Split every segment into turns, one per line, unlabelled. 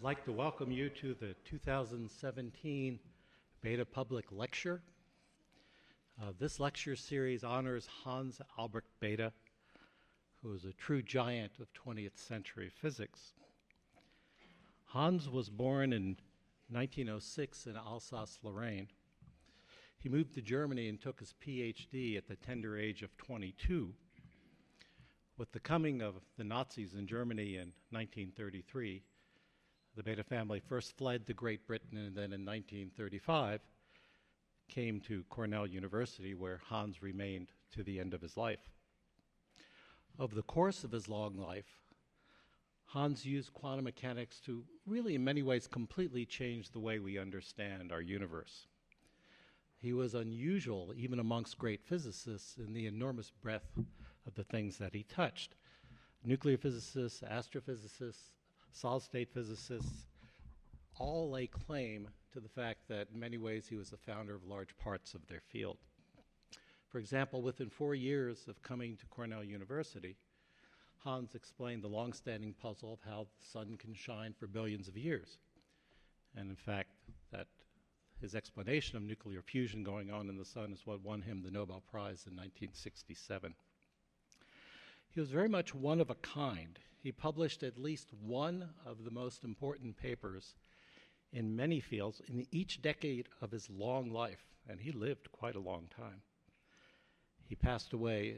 I'd like to welcome you to the 2017 Beta Public Lecture. This lecture series honors Hans Albrecht Bethe, who is a true giant of 20th century physics. Hans was born in 1906 in Alsace-Lorraine. He moved to Germany and took his PhD at the tender age of 22. With the coming of the Nazis in Germany in 1933, the Bethe family first fled to Great Britain and then in 1935 came to Cornell University, where Hans remained to the end of his life. Over the course of his long life, Hans used quantum mechanics to really in many ways completely change the way we understand our universe. He was unusual even amongst great physicists in the enormous breadth of the things that he touched. Nuclear physicists, astrophysicists, solid-state physicists all lay claim to the fact that in many ways he was the founder of large parts of their field. For example, within 4 years of coming to Cornell University, Hans explained the long-standing puzzle of how the sun can shine for billions of years. And in fact, that his explanation of nuclear fusion going on in the sun is what won him the Nobel Prize in 1967. He was very much one of a kind. He published at least one of the most important papers in many fields in each decade of his long life, and he lived quite a long time. He passed away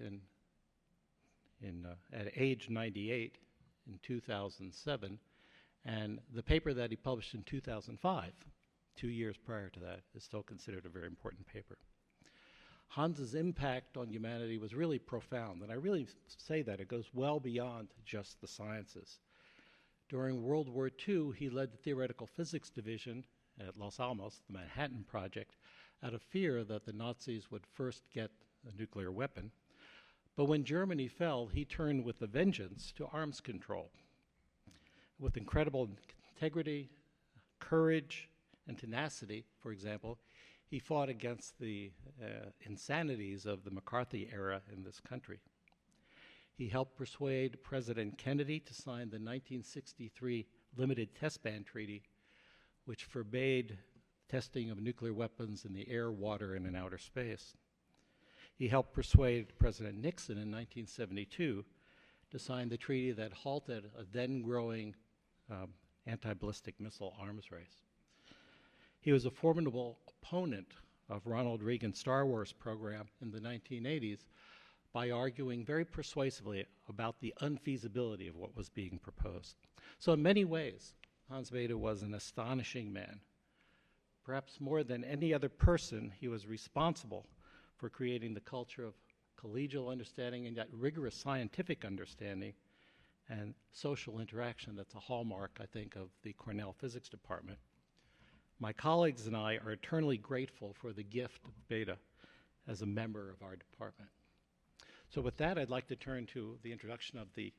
at age 98 in 2007, and the paper that he published in 2005, 2 years prior to that, is still considered a very important paper. Hans's impact on humanity was really profound, and I really say that it goes well beyond just the sciences. During World War II, he led the theoretical physics division at Los Alamos, the Manhattan Project, out of fear that the Nazis would first get a nuclear weapon. But when Germany fell, he turned with a vengeance to arms control. With incredible integrity, courage, and tenacity, for example, he fought against the insanities of the McCarthy era in this country. He helped persuade President Kennedy to sign the 1963 Limited Test Ban Treaty, which forbade testing of nuclear weapons in the air, water, and in outer space. He helped persuade President Nixon in 1972 to sign the treaty that halted a then-growing anti-ballistic missile arms race. He was a formidable opponent of Ronald Reagan's Star Wars program in the 1980s by arguing very persuasively about the unfeasibility of what was being proposed. So in many ways, Hans Bethe was an astonishing man. Perhaps more than any other person, he was responsible for creating the culture of collegial understanding and yet rigorous scientific understanding and social interaction that's a hallmark, I think, of the Cornell Physics Department. My colleagues and I are eternally grateful for the gift of Bethe as a member of our department. So with that, I'd like to turn to the introduction of the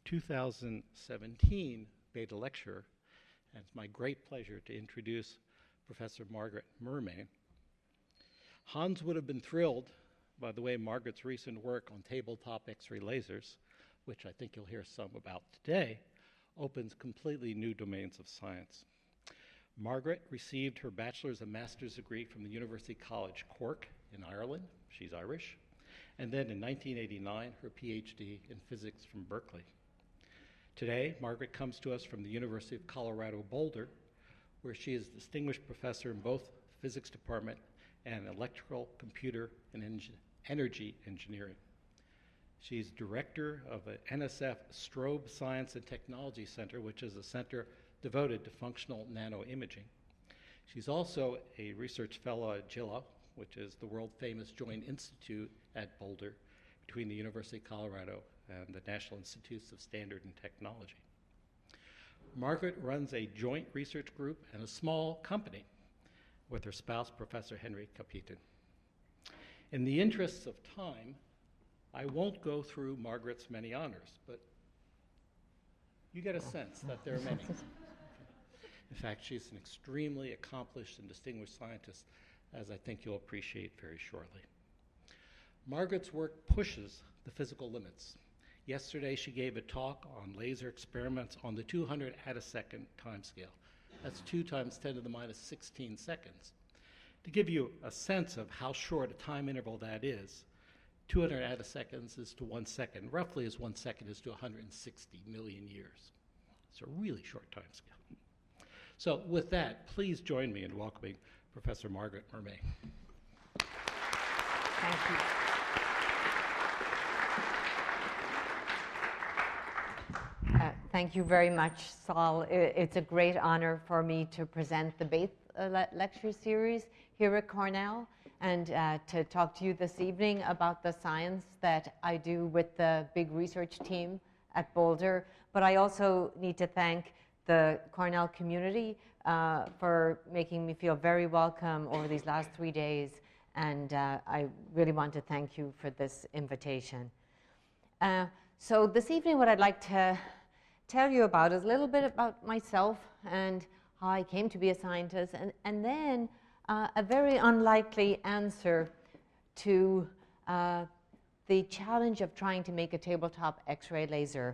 2017 Bethe Lecturer, and it's my great pleasure to introduce Professor Margaret Murmane. Hans would have been thrilled by the way Margaret's recent work on tabletop X-ray lasers, which I think you'll hear some about today, opens completely new domains of science. Margaret received her bachelor's and master's degree from the University College Cork in Ireland. She's Irish. And then in 1989, her PhD in physics from Berkeley. Today, Margaret comes to us from the University of Colorado Boulder, where she is distinguished professor in both the physics department and electrical, computer, and energy engineering. She's director of the NSF Strobe Science and Technology Center, which is a center devoted to functional nanoimaging. She's also a research fellow at JILA, which is the world-famous joint institute at Boulder between the University of Colorado and the National Institutes of Standard and Technology. Margaret runs a joint research group and a small company with her spouse, Professor Henry Capitan. In the interests of time, I won't go through Margaret's many honors, but you get a sense that there are many. In fact, she's an extremely accomplished and distinguished scientist, as I think you'll appreciate very shortly. Margaret's work pushes the physical limits, Yesterday, she gave a talk on laser experiments on the 200 attosecond time scale. That's 2 times 10 to the minus 16 seconds. To give you a sense of how short a time interval that is, 200 attoseconds is to 1 second, roughly as 1 second is to 160 million years. It's a really short time scale. So with that, please join me in welcoming Professor Margaret Mermet.
Thank you. Thank you very much, Saul. It's a great honor for me to present the Bates lecture series here at Cornell and to talk to you this evening about the science that I do with the big research team at Boulder. But I also need to thank the Cornell community for making me feel very welcome over these last 3 days. And I really want to thank you for this invitation. So this evening, what I'd like to tell you about is a little bit about myself and how I came to be a scientist, and then a very unlikely answer to the challenge of trying to make a tabletop X-ray laser.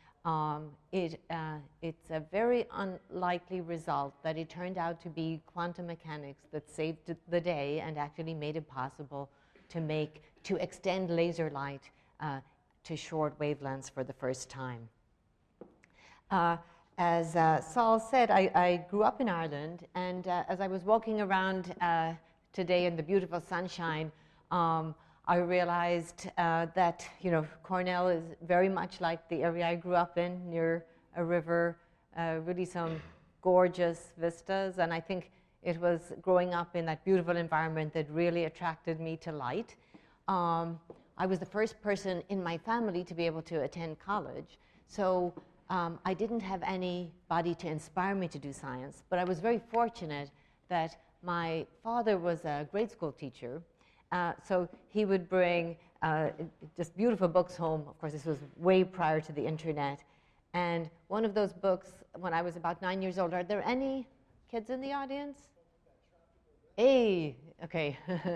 It's a very unlikely result that it turned out to be quantum mechanics that saved the day and actually made it possible to extend laser light to short wavelengths for the first time. As Saul said, I grew up in Ireland, and as I was walking around today in the beautiful sunshine, I realized that Cornell is very much like the area I grew up in, near a river, really some gorgeous vistas, and I think it was growing up in that beautiful environment that really attracted me to light. I was the first person in my family to be able to attend college, so I didn't have anybody to inspire me to do science, but I was very fortunate that my father was a grade school teacher, so he would bring just beautiful books home. Of course, this was way prior to the internet. And one of those books, when I was about 9 years old, are there any kids in the audience? Hey, okay.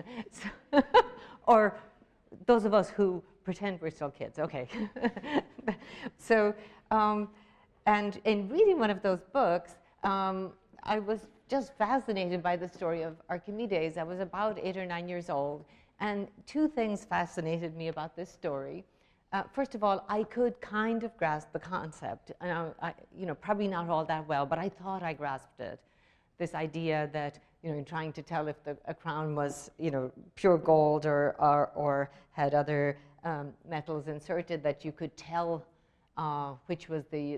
Or those of us who pretend we're still kids, okay. So, and in reading one of those books, I was just fascinated by the story of Archimedes. I was about 8 or 9 years old, and 2 things fascinated me about this story. First of all, I could kind of grasp the concept, probably not all that well, but I thought I grasped it. This idea that, in trying to tell if a crown was, pure gold or had other metals inserted, that you could tell which was the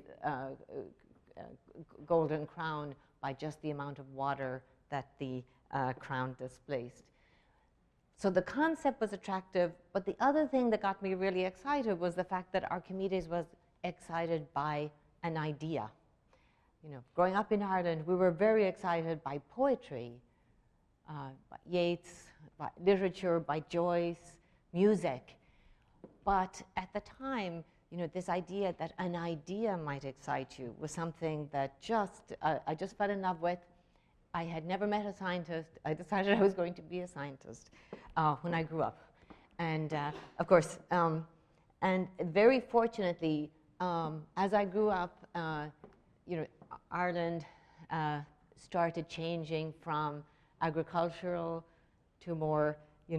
golden crown by just the amount of water that the crown displaced. So the concept was attractive, but the other thing that got me really excited was the fact that Archimedes was excited by an idea. Growing up in Ireland, we were very excited by poetry, by Yeats, by literature, by Joyce, music. But at the time, this idea that an idea might excite you was something that I just fell in love with. I had never met a scientist. I decided I was going to be a scientist when I grew up. And of course, and very fortunately, as I grew up, Ireland started changing from agricultural to more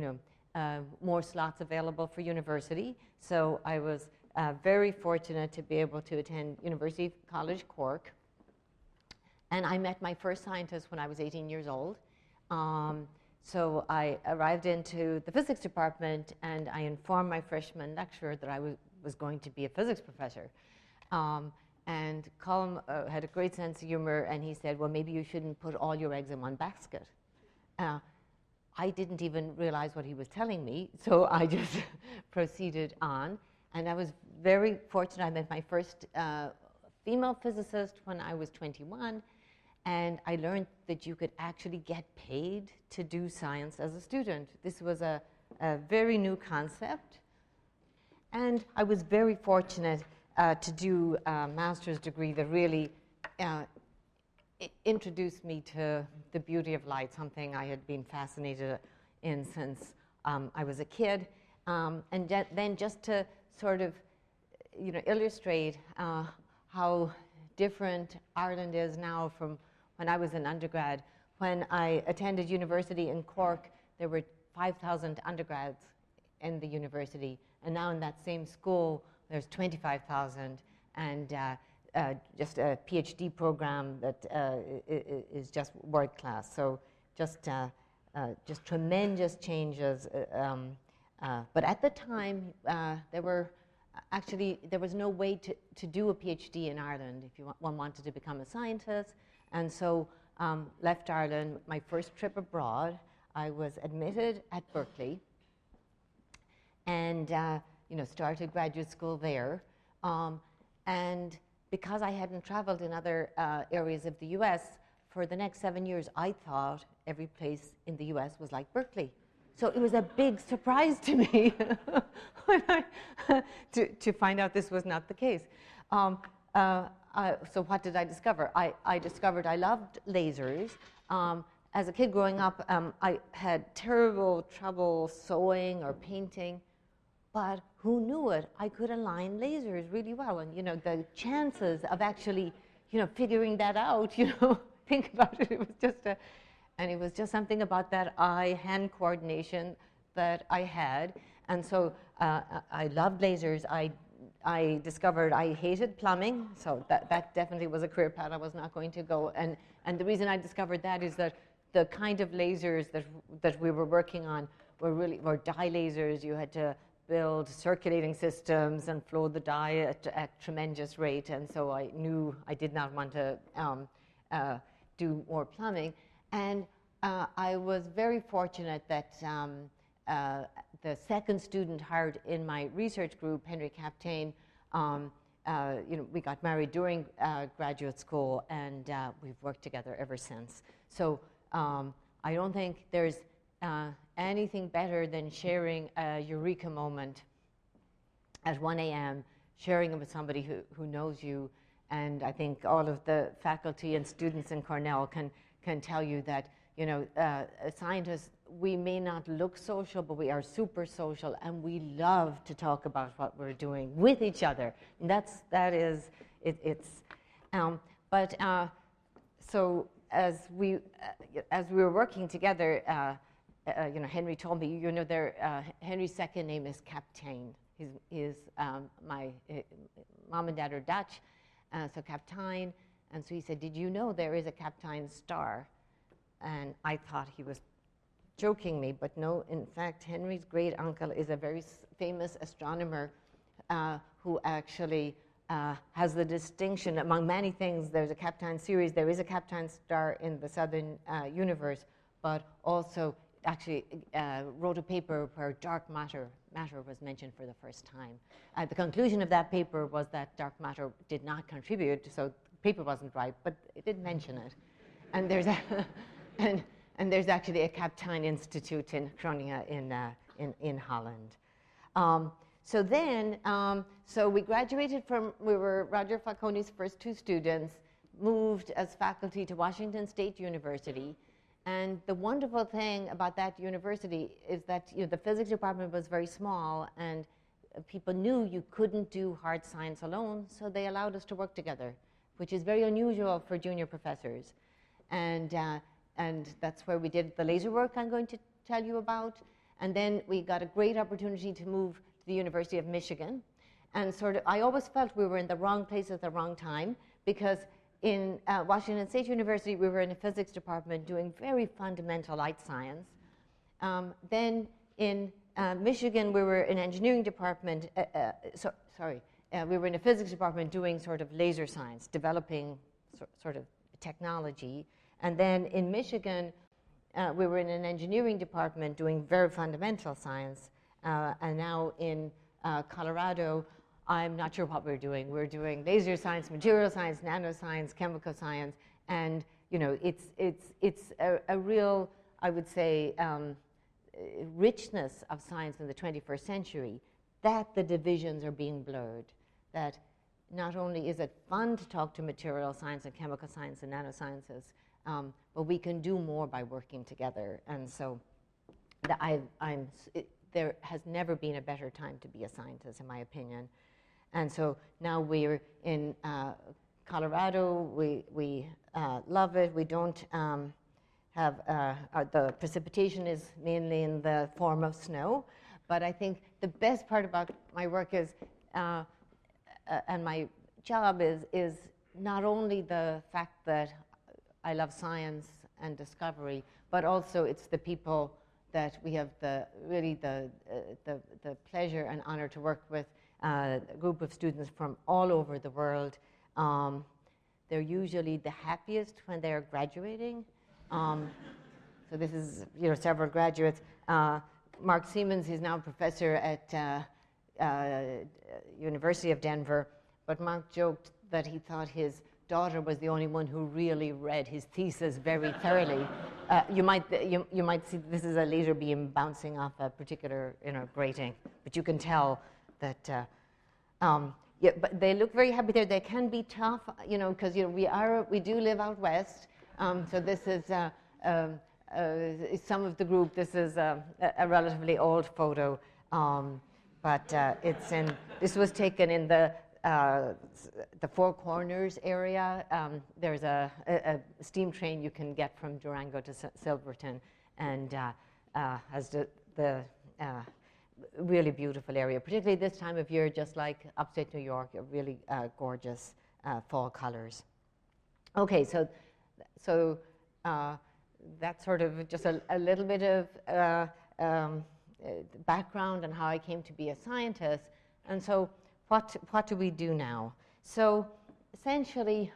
slots available for university. So I was very fortunate to be able to attend University College Cork. And I met my first scientist when I was 18 years old. So I arrived into the physics department, and I informed my freshman lecturer that I was going to be a physics professor. And Colm had a great sense of humor, and he said, well, maybe you shouldn't put all your eggs in one basket. I didn't even realize what he was telling me, so I just proceeded on. And I was very fortunate. I met my first female physicist when I was 21, and I learned that you could actually get paid to do science as a student. This was a very new concept. And I was very fortunate to do a master's degree that really introduced me to the beauty of light, something I had been fascinated in since I was a kid. And then just to sort of illustrate how different Ireland is now from when I was an undergrad. When I attended university in Cork, there were 5,000 undergrads in the university, and now in that same school, there's 25,000, and just a PhD program that is just world class. So just tremendous changes. But at the time, there was no way to do a PhD in Ireland if one wanted to become a scientist, and so left Ireland. My first trip abroad, I was admitted at Berkeley, and started graduate school there. And because I hadn't traveled in other areas of the U.S. for the next 7 years, I thought every place in the U.S. was like Berkeley. So it was a big surprise to me to find out this was not the case. So what did I discover? I discovered I loved lasers. As a kid growing up, I had terrible trouble sewing or painting, but who knew it? I could align lasers really well, and the chances of actually, figuring that out, think about it. It was just something about that eye-hand coordination that I had, and so I loved lasers. I discovered I hated plumbing, so that definitely was a career path I was not going to go. And the reason I discovered that is that the kind of lasers that we were working on were dye lasers. You had to build circulating systems and flow the dye at tremendous rate, and so I knew I did not want to do more plumbing. And I was very fortunate that the second student hired in my research group, Henry Captain, we got married during graduate school, and we've worked together ever since. So I don't think there's anything better than sharing a eureka moment at 1 a.m., sharing it with somebody who knows you. And I think all of the faculty and students in Cornell can tell you that, scientists, we may not look social, but we are super social, and we love to talk about what we're doing with each other. And so as we were working together, Henry told me, Henry's second name is Captain. My mom and dad are Dutch, so Captain. And so he said, "Did you know there is a Captain star?" And I thought he was joking me, but no, in fact, Henry's great uncle is a very famous astronomer who actually has the distinction, among many things. There's a Captain series, there is a Captain star in the southern universe, but also actually wrote a paper where dark matter was mentioned for the first time. The conclusion of that paper was that dark matter did not contribute, so the paper wasn't right, but it did mention it. And there's and there's actually a Captain Institute in Groningen in Holland. So we graduated we were Roger Falcone's first two students, moved as faculty to Washington State University. And the wonderful thing about that university is that the physics department was very small, and people knew you couldn't do hard science alone, so they allowed us to work together, which is very unusual for junior professors. And that's where we did the laser work I'm going to tell you about. And then we got a great opportunity to move to the University of Michigan. And I always felt we were in the wrong place at the wrong time, because in Washington State University, we were in a physics department doing very fundamental light science. Then in Michigan, we were in engineering department, we were in a physics department doing sort of laser science, developing sort of technology. And then in Michigan, we were in an engineering department doing very fundamental science. And now in Colorado, I'm not sure what we're doing. We're doing laser science, material science, nanoscience, chemical science, and it's a real, I would say, richness of science in the 21st century, that the divisions are being blurred. That not only is it fun to talk to material science and chemical science and nanosciences, but we can do more by working together. And so there has never been a better time to be a scientist, in my opinion. And so now we're in Colorado. We love it. We don't have the precipitation is mainly in the form of snow. But I think the best part about my work is, and my job is not only the fact that I love science and discovery, but also it's the people that we have the pleasure and honor to work with, a group of students from all over the world. They're usually the happiest when they're graduating. So this is, several graduates. Mark Siemens, he's now a professor at University of Denver, but Mark joked that he thought his daughter was the only one who really read his thesis very thoroughly. You might see this is a laser beam bouncing off a particular grating, but you can tell that. Yeah, but they look very happy there. They can be tough, because we do live out west. So this is some of the group. This is a relatively old photo, but this was taken in the Four Corners area. There's a steam train you can get from Durango to Silverton, and has the really beautiful area, particularly this time of year, just like upstate New York, really gorgeous fall colors. Okay, so that's sort of just a little bit of background on how I came to be a scientist. And so what do we do now? So essentially,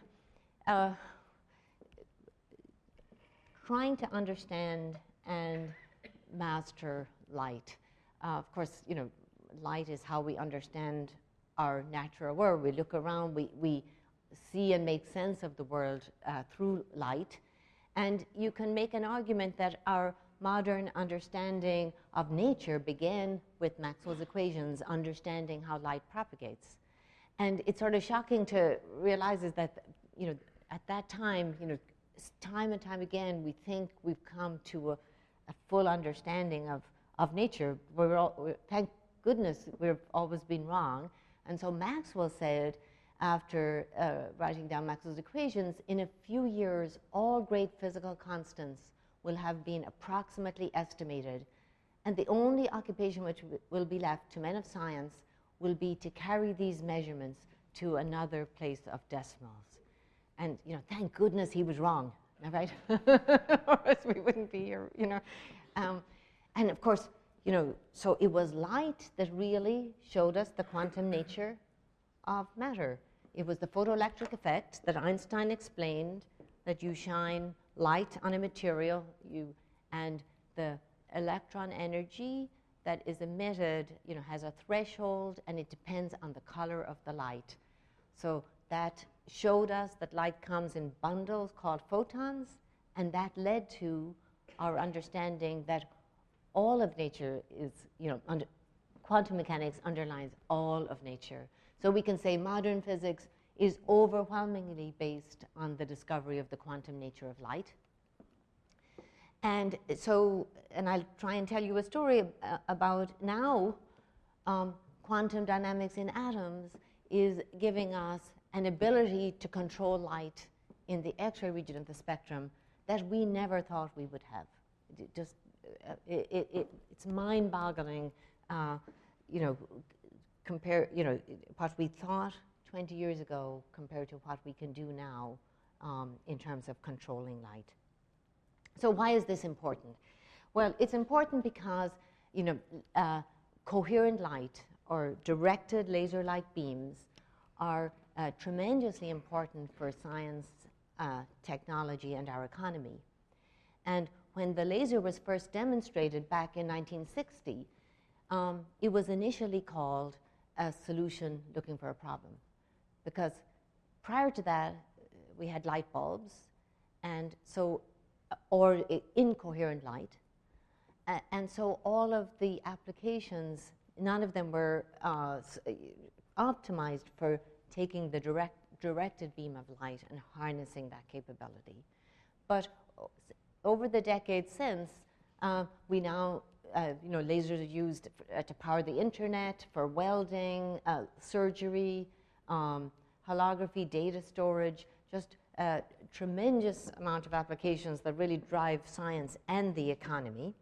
trying to understand and master light. Of course, light is how we understand our natural world. We look around, we see and make sense of the world through light. And you can make an argument that our modern understanding of nature began with Maxwell's equations, understanding how light propagates. And it's sort of shocking to realize is that, at that time, time and time again, we think we've come to a full understanding of nature. Thank goodness we've always been wrong. And so Maxwell said, after writing down Maxwell's equations, in a few years, all great physical constants will have been approximately estimated. And the only occupation which will be left to men of science will be to carry these measurements to another place of decimals. And, thank goodness he was wrong, right? Or else we wouldn't be here, And of course, so it was light that really showed us the quantum nature of matter. It was the photoelectric effect that Einstein explained, that you shine light on a material, and the electron energy that is emitted, has a threshold, and it depends on the color of the light. So that showed us that light comes in bundles called photons, and that led to our understanding that all of nature is, quantum mechanics underlines all of nature. So we can say modern physics is overwhelmingly based on the discovery of the quantum nature of light. And so, and I'll try and tell you a story about now, quantum dynamics in atoms is giving us an ability to control light in the X-ray region of the spectrum that we never thought we would have. It's mind-boggling, compare, what we thought 20 years ago compared to what we can do now in terms of controlling light. So why is this important? Well, it's important because, coherent light or directed laser light beams are tremendously important for science, technology, and our economy. And when the laser was first demonstrated back in 1960, it was initially called a solution looking for a problem. Because prior to that, we had light bulbs, and so, or incoherent light. And so all of the applications, none of them were optimized for taking the directed beam of light and harnessing that capability. But over the decades since, we now lasers are used to power the internet, for welding, surgery, holography, data storage, just a tremendous amount of applications that really drive science and the economy.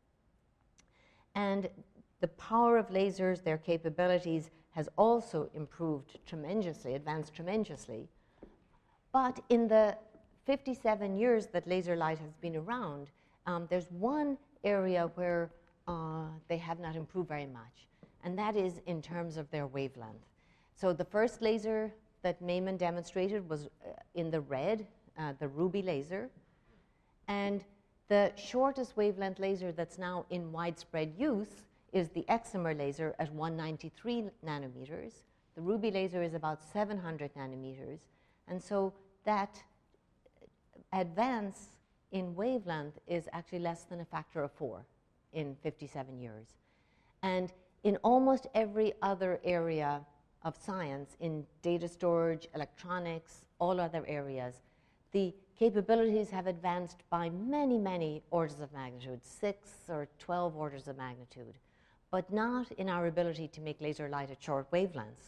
And the power of lasers, their capabilities, has also improved tremendously, advanced tremendously. But in the 57 years that laser light has been around, there's one area where they have not improved very much, and that is in terms of their wavelength. So the first laser that Maiman demonstrated was in the red, the ruby laser. And the shortest wavelength laser that's now in widespread use is the excimer laser at 193 nanometers. The ruby laser is about 700 nanometers. And so that advance in wavelength is actually less than a factor of 4 in 57 years. And in almost every other area of science, in data storage, electronics, all other areas, the capabilities have advanced by many, many orders of magnitude, 6 or 12 orders of magnitude, but not in our ability to make laser light at short wavelengths.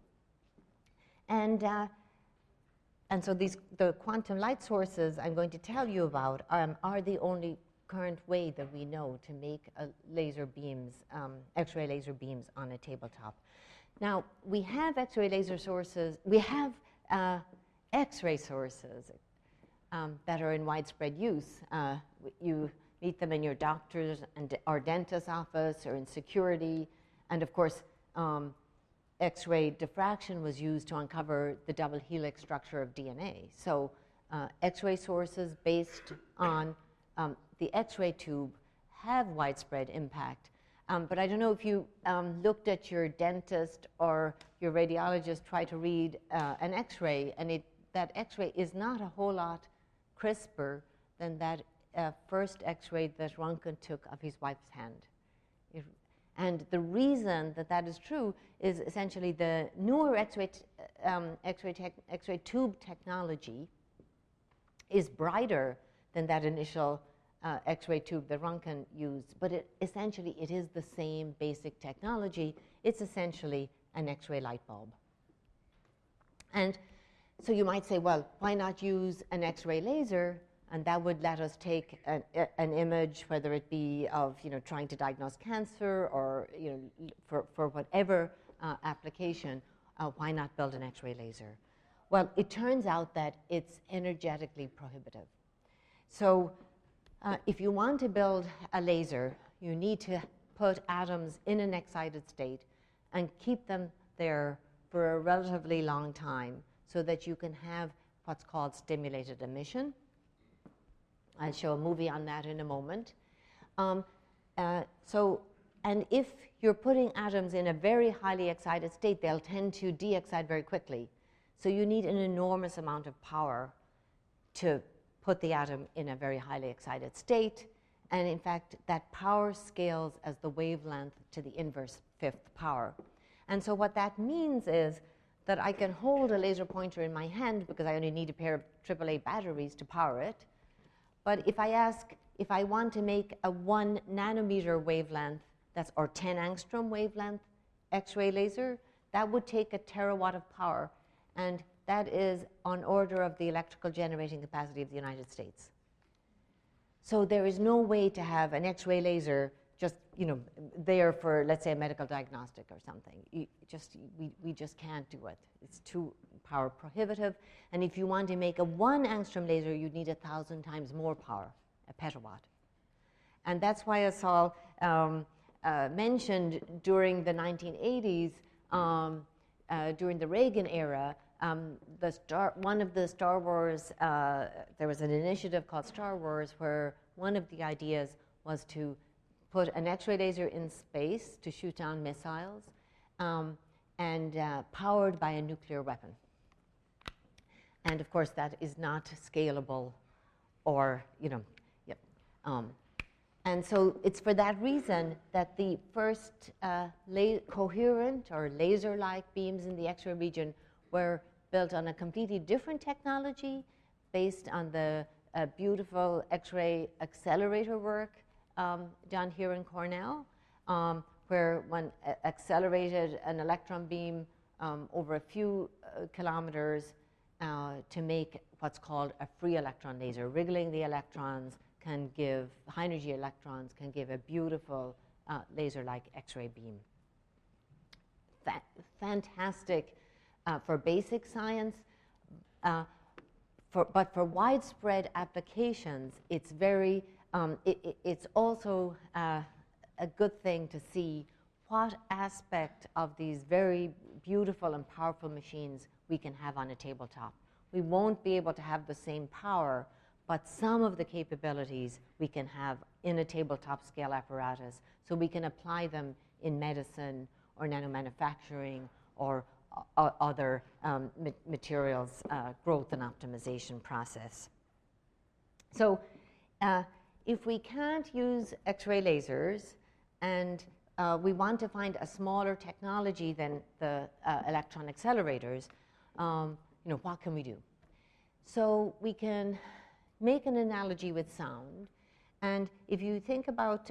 And so the quantum light sources I'm going to tell you about are the only current way that we know to make laser beams, X-ray laser beams on a tabletop. Now, we have X-ray laser sources, we have X-ray sources that are in widespread use. You meet them in your doctor's or dentist's office or in security. And of course, X-ray diffraction was used to uncover the double helix structure of DNA. So X-ray sources based on the X-ray tube have widespread impact. But I don't know if you looked at your dentist or your radiologist try to read an X-ray, and that X-ray is not a whole lot crisper than that first X-ray that Röntgen took of his wife's hand. And the reason that that is true is essentially the newer X-ray tube technology is brighter than that initial X-ray tube that Röntgen used, but essentially it is the same basic technology. It's essentially an X-ray light bulb. And so you might say, well, why not use an X-ray laser? And that would let us take an image, whether it be of trying to diagnose cancer or for whatever application. Why not build an X-ray laser? Well, it turns out that it's energetically prohibitive. So if you want to build a laser, you need to put atoms in an excited state and keep them there for a relatively long time so that you can have what's called stimulated emission. I'll show a movie on that in a moment. And if you're putting atoms in a very highly excited state, they'll tend to de-excite very quickly. So you need an enormous amount of power to put the atom in a very highly excited state. And in fact, that power scales as the wavelength to the inverse fifth power. And so what that means is that I can hold a laser pointer in my hand because I only need a pair of AAA batteries to power it. But if I want to make a 1 nanometer wavelength, or 10 angstrom wavelength X-ray laser, that would take a terawatt of power. And that is on order of the electrical generating capacity of the United States. So there is no way to have an X-ray laser just there for, let's say, a medical diagnostic or something. We just can't do it. It's too power prohibitive. And if you want to make a 1 angstrom laser, you'd need 1,000 times more power, a petawatt. And that's why I saw mentioned during the 1980s, during the Reagan era, one of the Star Wars, there was an initiative called Star Wars where one of the ideas was to put an X-ray laser in space to shoot down missiles and powered by a nuclear weapon. And of course, that is not scalable or, and so it's for that reason that the first coherent or laser-like beams in the X-ray region were built on a completely different technology based on the beautiful X-ray accelerator work done here in Cornell, where one accelerated an electron beam over a few kilometers to make what's called a free electron laser. Wriggling the electrons can give, high energy electrons can give a beautiful laser-like X-ray beam. Fantastic for basic science, but for widespread applications, it's very, it's also a good thing to see what aspect of these very beautiful and powerful machines we can have on a tabletop. We won't be able to have the same power, but some of the capabilities we can have in a tabletop scale apparatus, so we can apply them in medicine or nanomanufacturing or other materials growth and optimization process. So if we can't use X-ray lasers and we want to find a smaller technology than the electron accelerators, what can we do? So we can make an analogy with sound. And if you think about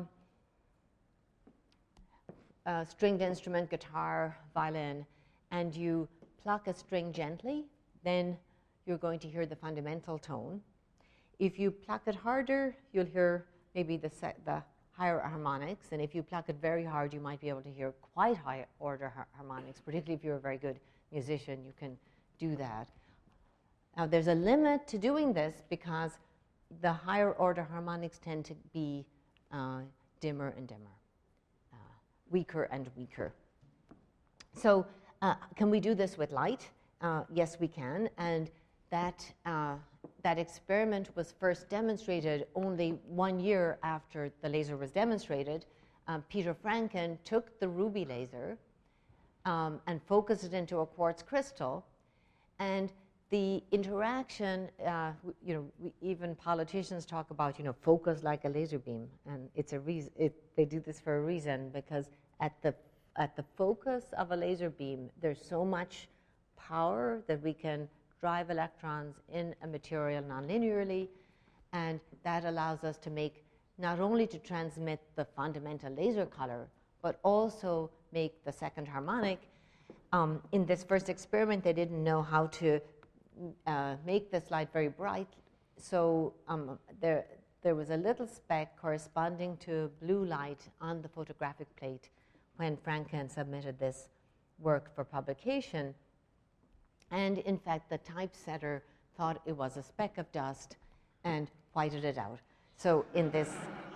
stringed instrument, guitar, violin, and you pluck a string gently, then you're going to hear the fundamental tone. If you pluck it harder, you'll hear maybe the higher harmonics, and if you pluck it very hard, you might be able to hear quite high order harmonics, particularly if you're a very good musician, you can do that. Now, there's a limit to doing this because the higher order harmonics tend to be dimmer and dimmer, weaker and weaker. So can we do this with light? Yes, we can, and that experiment was first demonstrated only 1 year after the laser was demonstrated. Peter Franken took the ruby laser and focused it into a quartz crystal, and the interaction, even politicians talk about, focus like a laser beam, and it's a reason. They do this for a reason, because at the focus of a laser beam, there's so much power that we can drive electrons in a material nonlinearly, and that allows us to make, not only to transmit the fundamental laser color, but also make the second harmonic. In this first experiment, they didn't know how to make this light very bright, so there was a little speck corresponding to blue light on the photographic plate when Franken submitted this work for publication. And in fact, the typesetter thought it was a speck of dust and whited it out. So in this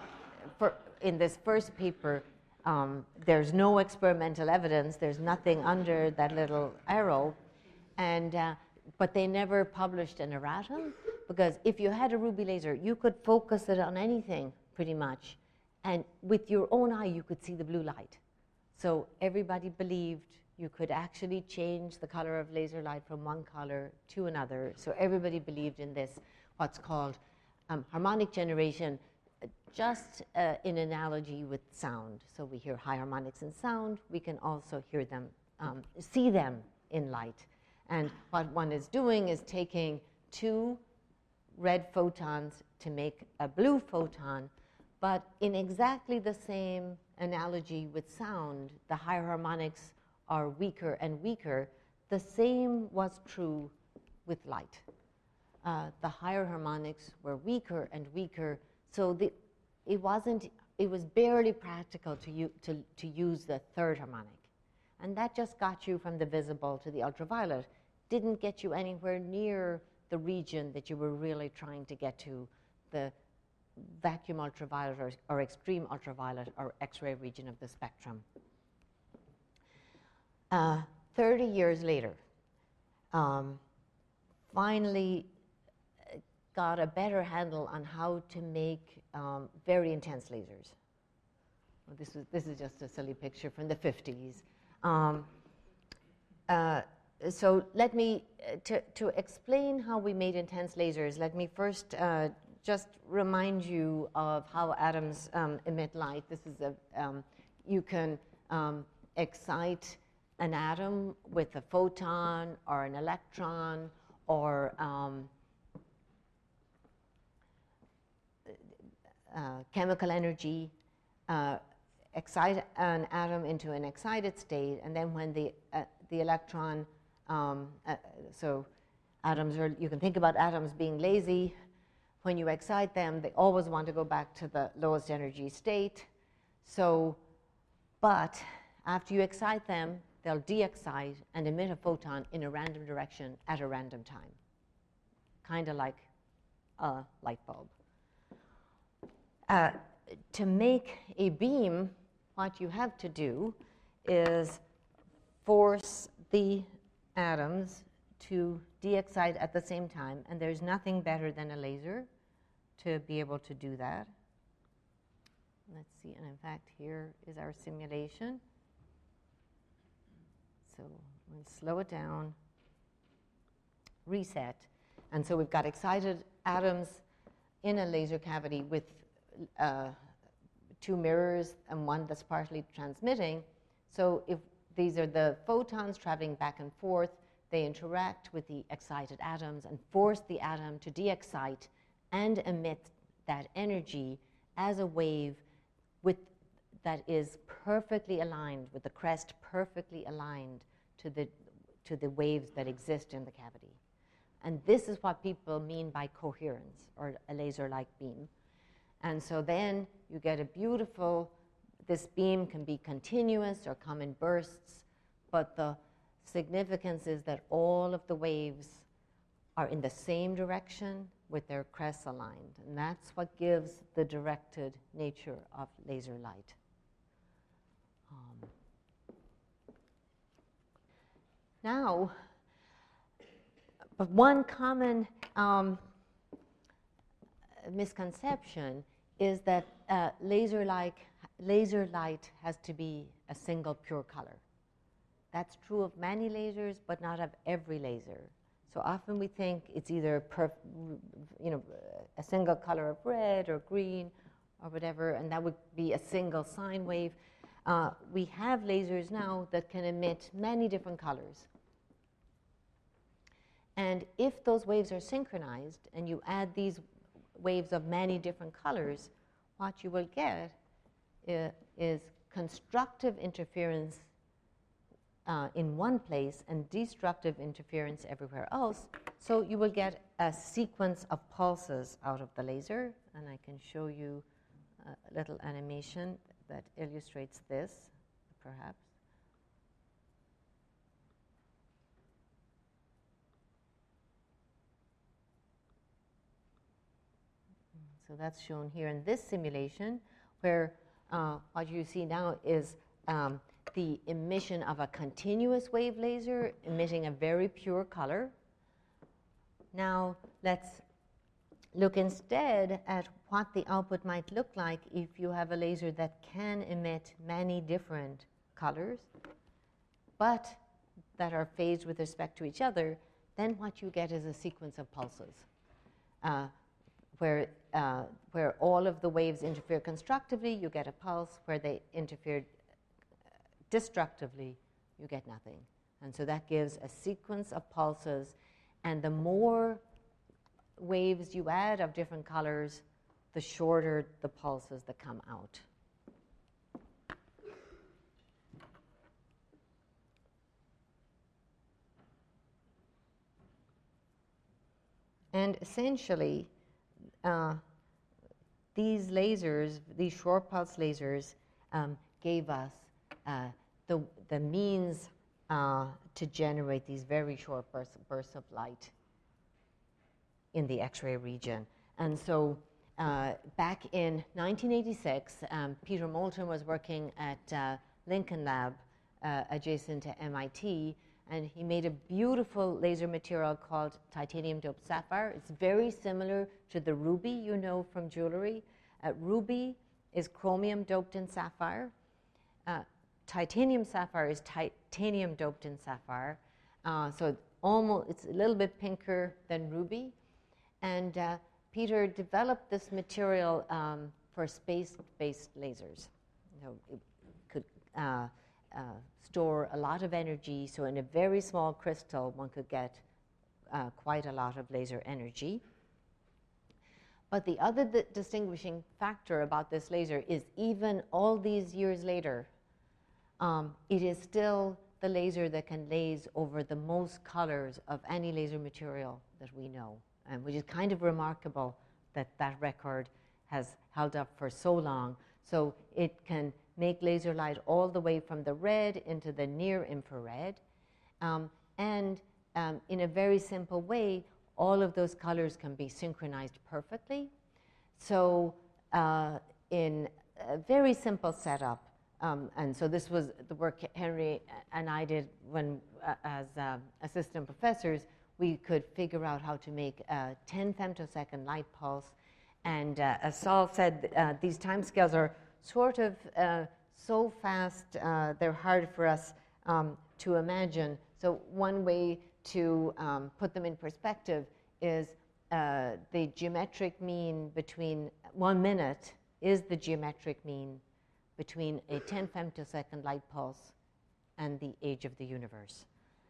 first paper, there's no experimental evidence. There's nothing under that little arrow. And but they never published an erratum, because if you had a ruby laser, you could focus it on anything pretty much, and with your own eye you could see the blue light. So everybody believed you could actually change the color of laser light from one color to another. So everybody believed in this, what's called harmonic generation, just in analogy with sound. So we hear high harmonics in sound. We can also hear them, see them in light. And what one is doing is taking two red photons to make a blue photon, but in exactly the same analogy with sound, the higher harmonics are weaker and weaker. The same was true with light. The higher harmonics were weaker and weaker, so it was barely practical to use the third harmonic. And that just got you from the visible to the ultraviolet. Didn't get you anywhere near the region that you were really trying to get to, the vacuum ultraviolet or extreme ultraviolet or X-ray region of the spectrum. 30 years later, finally got a better handle on how to make very intense lasers. Well, this is just a silly picture from the 50s. So let me, to explain how we made intense lasers, let me first just remind you of how atoms emit light. This is you can excite an atom with a photon or an electron or chemical energy, excite an atom into an excited state, and then when the electron, so atoms are, you can think about atoms being lazy. When you excite them, they always want to go back to the lowest energy state. So, but after you excite them, they'll de-excite and emit a photon in a random direction at a random time, kind of like a light bulb. To make a beam, what you have to do is force the atoms to de-excite at the same time, and there's nothing better than a laser to be able to do that. Let's see, and in fact, here is our simulation. So we'll slow it down, reset, and so we've got excited atoms in a laser cavity with two mirrors and one that's partially transmitting. So if these are the photons traveling back and forth, they interact with the excited atoms and force the atom to de-excite and emit that energy as a wave that is perfectly aligned, with the crest perfectly aligned to the waves that exist in the cavity. And this is what people mean by coherence, or a laser-like beam. And so then you get a beautiful, this beam can be continuous or come in bursts, but the significance is that all of the waves are in the same direction with their crests aligned. And that's what gives the directed nature of laser light. Now, but one common misconception is that laser light has to be a single pure color. That's true of many lasers, but not of every laser. So often we think it's either a single color of red or green or whatever, and that would be a single sine wave. We have lasers now that can emit many different colors. And if those waves are synchronized and you add these waves of many different colors, what you will get is constructive interference in one place and destructive interference everywhere else. So you will get a sequence of pulses out of the laser. And I can show you a little animation that illustrates this, perhaps. So that's shown here in this simulation, where what you see now is the emission of a continuous wave laser emitting a very pure color. Now let's look instead at what the output might look like if you have a laser that can emit many different colors, but that are phased with respect to each other. Then what you get is a sequence of pulses, where all of the waves interfere constructively, you get a pulse. Where they interfere destructively, you get nothing. And so that gives a sequence of pulses. And the more waves you add of different colors, the shorter the pulses that come out. And essentially, these lasers, these short pulse lasers, gave us the means to generate these very short bursts of light in the X-ray region. And so back in 1986, Peter Moulton was working at Lincoln Lab adjacent to MIT, and he made a beautiful laser material called titanium doped sapphire. It's very similar to the ruby you know from jewelry. Ruby is chromium doped in sapphire. Titanium sapphire is titanium doped in sapphire. So it's a little bit pinker than ruby. And Peter developed this material for space-based lasers. It could store a lot of energy, so in a very small crystal, one could get quite a lot of laser energy. But the other distinguishing factor about this laser is even all these years later, it is still the laser that can laze over the most colors of any laser material that we know, and which is kind of remarkable that that record has held up for so long. So it can make laser light all the way from the red into the near infrared. And in a very simple way, all of those colors can be synchronized perfectly. So in a very simple setup, and so this was the work Henry and I did when, as assistant professors, we could figure out how to make a 10 femtosecond light pulse. And as Saul said, these timescales are sort of so fast, they're hard for us to imagine. So one way to put them in perspective is the geometric mean between 1 minute is the geometric mean between a 10 femtosecond light pulse and the age of the universe.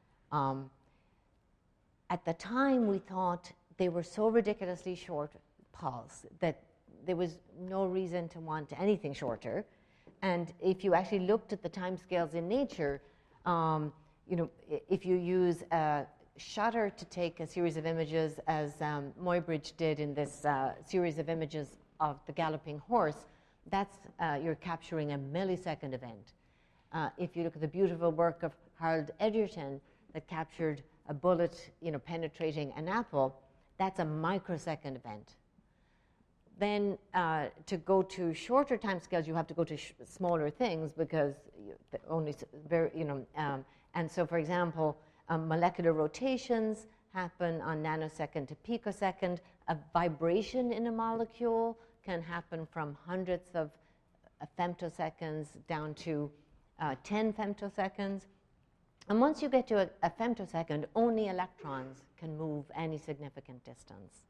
At the time, we thought they were so ridiculously short pulse that there was no reason to want anything shorter. And if you actually looked at the timescales in nature, you know, if you use a shutter to take a series of images, as Muybridge did in this series of images of the galloping horse, that's you're capturing a millisecond event. If you look at the beautiful work of Harold Edgerton that captured a bullet, you know, penetrating an apple, that's a microsecond event. Then to go to shorter timescales, you have to go to smaller things because only very, you know, and so, for example, molecular rotations happen on nanosecond to picosecond. A vibration in a molecule can happen from hundredths of femtoseconds down to 10 femtoseconds. And once you get to a femtosecond, only electrons can move any significant distance.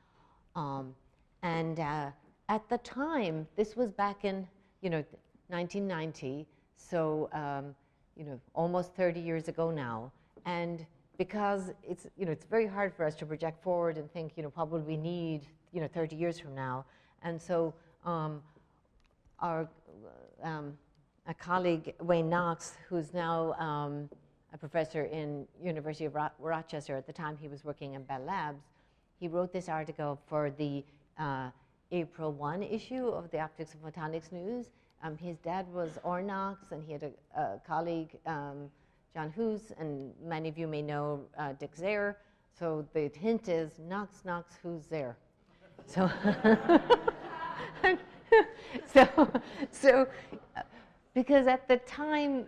And at the time, this was back in, you know, 1990, so you know, almost 30 years ago now. And because it's, you know, it's very hard for us to project forward and think, you know, what will we need, you know, 30 years from now. And so our a colleague, Wayne Knox, who's now a professor in University of Rochester, at the time he was working in Bell Labs, he wrote this article for the April 1 issue of the Optics and Photonics News. His dad was Orr Knox, and he had a colleague, John Hoos, and many of you may know Dick Zare. So the hint is, Knox, Knox, who's there? So, because at the time,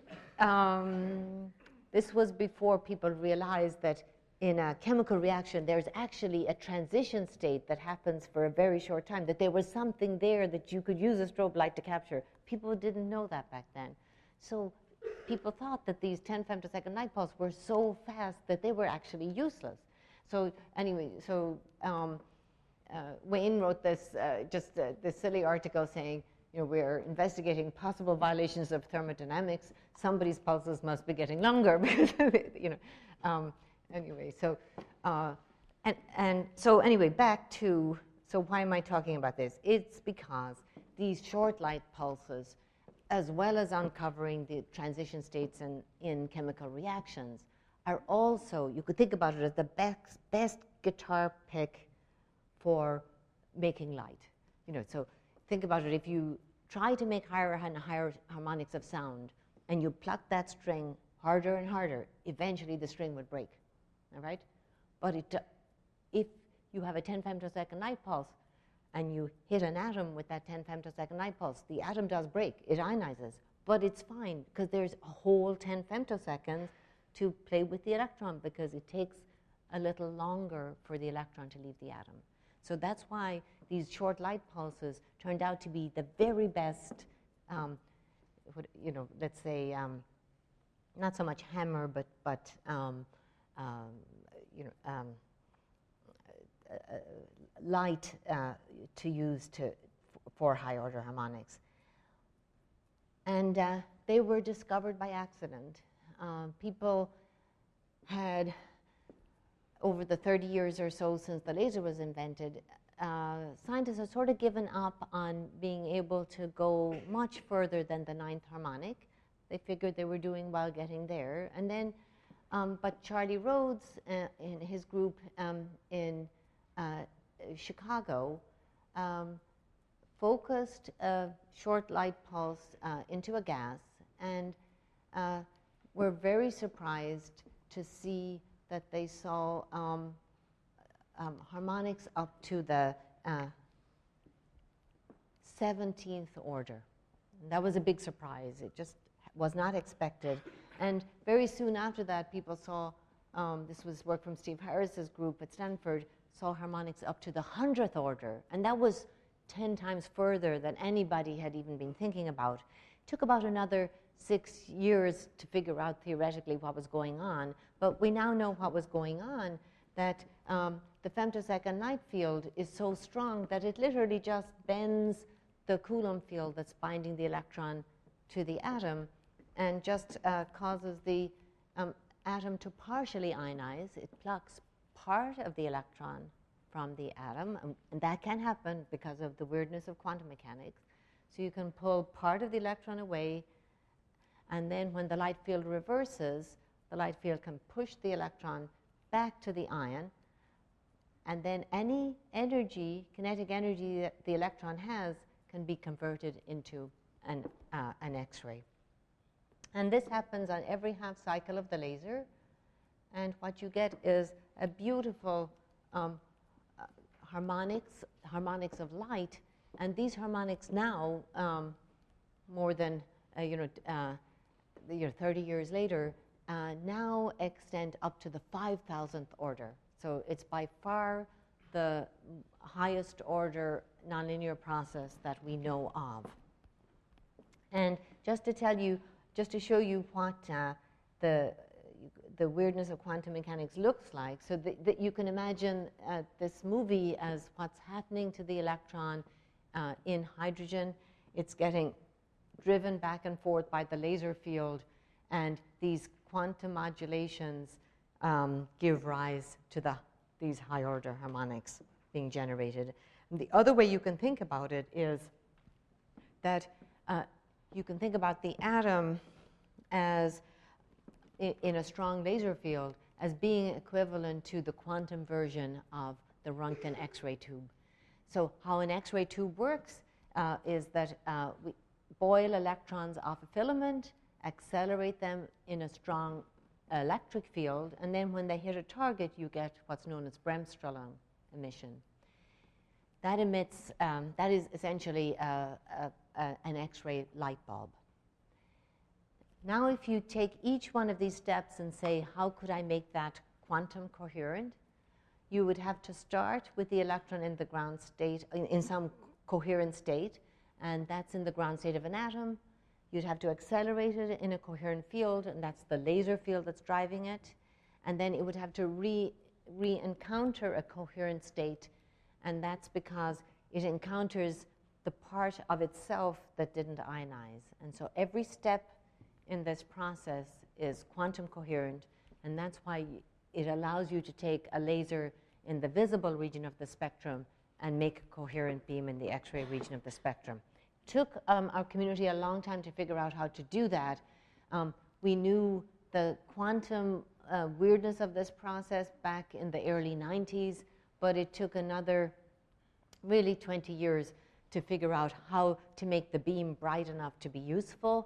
this was before people realized that in a chemical reaction, there's actually a transition state that happens for a very short time, that there was something there that you could use a strobe light to capture. People didn't know that back then. So people thought that these 10 femtosecond light pulses were so fast that they were actually useless. So anyway, so Wayne wrote this, this silly article saying, you know, we're investigating possible violations of thermodynamics. Somebody's pulses must be getting longer because, you know, anyway, so, and so anyway, back to, so why am I talking about this? It's because these short light pulses, as well as uncovering the transition states in chemical reactions, are also, you could think about it as the best guitar pick for making light. You know, so think about it, if you try to make higher and higher harmonics of sound, and you pluck that string harder and harder, eventually the string would break. All right? But if you have a 10 femtosecond light pulse and you hit an atom with that 10 femtosecond light pulse, the atom does break, it ionizes, but it's fine because there's a whole 10 femtoseconds to play with the electron because it takes a little longer for the electron to leave the atom. So that's why these short light pulses turned out to be the very best, you know, let's say, not so much hammer, but you know, light to use for high order harmonics. And they were discovered by accident. People had, over the 30 years or so since the laser was invented, scientists had sort of given up on being able to go much further than the ninth harmonic. They figured they were doing well getting there. And then, but Charlie Rhodes and his group in Chicago focused a short light pulse into a gas, and were very surprised to see that they saw harmonics up to the 17th order. And that was a big surprise. It just was not expected. And very soon after that, people saw, this was work from Steve Harris's group at Stanford, saw harmonics up to the 100th order. And that was 10 times further than anybody had even been thinking about. It took about another 6 years to figure out theoretically what was going on. But we now know what was going on, that the femtosecond light field is so strong that it literally just bends the Coulomb field that's binding the electron to the atom and just causes the atom to partially ionize. It plucks part of the electron from the atom, and that can happen because of the weirdness of quantum mechanics. So you can pull part of the electron away, and then when the light field reverses, the light field can push the electron back to the ion, and then any energy, kinetic energy that the electron has, can be converted into an X-ray. And this happens on every half cycle of the laser, and what you get is a beautiful harmonics of light, and these harmonics now, more than 30 years later, now extend up to the 5,000th order. So it's by far the highest order nonlinear process that we know of. And just to tell you, just to show you what the weirdness of quantum mechanics looks like, so that you can imagine this movie as what's happening to the electron in hydrogen. It's getting driven back and forth by the laser field, and these quantum modulations give rise to these high-order harmonics being generated. And the other way you can think about it is that you can think about the atom as, in a strong laser field, as being equivalent to the quantum version of the Röntgen X-ray tube. So how an X-ray tube works is that we boil electrons off a filament, accelerate them in a strong electric field, and then when they hit a target, you get what's known as Bremsstrahlung emission. That emits, that is essentially an X-ray light bulb. Now if you take each one of these steps and say, how could I make that quantum coherent? You would have to start with the electron in the ground state, in some coherent state, and that's in the ground state of an atom. You'd have to accelerate it in a coherent field, and that's the laser field that's driving it. And then it would have to re-encounter a coherent state, and that's because it encounters the part of itself that didn't ionize. And so every step in this process is quantum coherent, and that's why it allows you to take a laser in the visible region of the spectrum and make a coherent beam in the X-ray region of the spectrum. It took our community a long time to figure out how to do that. We knew the quantum weirdness of this process back in the early 90s, but it took another really 20 years to figure out how to make the beam bright enough to be useful.